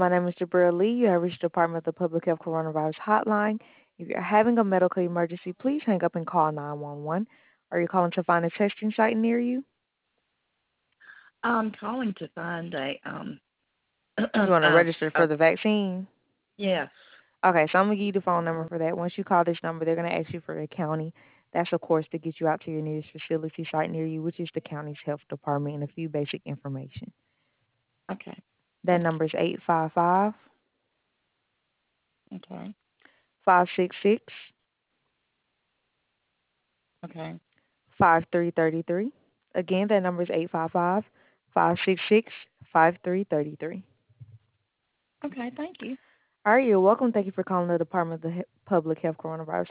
My name is Jabril Lee. You have reached the Department of the Public Health Coronavirus Hotline. If you're having a medical emergency, please hang up and call 911. Are you calling to find a testing site near you? I'm calling to find You want to uh, register uh for the vaccine? yes. Okay, so I'm going to give you the phone number for that. Once you call this number, they're going to ask you for the county. That's, of course, to get you out to your nearest facility site near you, which is the county's health department, and a few basic information. Okay. That Thank number is 855 you. Okay. 566 Okay. 5333. Again, that number is 855-566-5333. Okay, thank you. All right, you're welcome. Thank you for calling the Department of the Public Health Coronavirus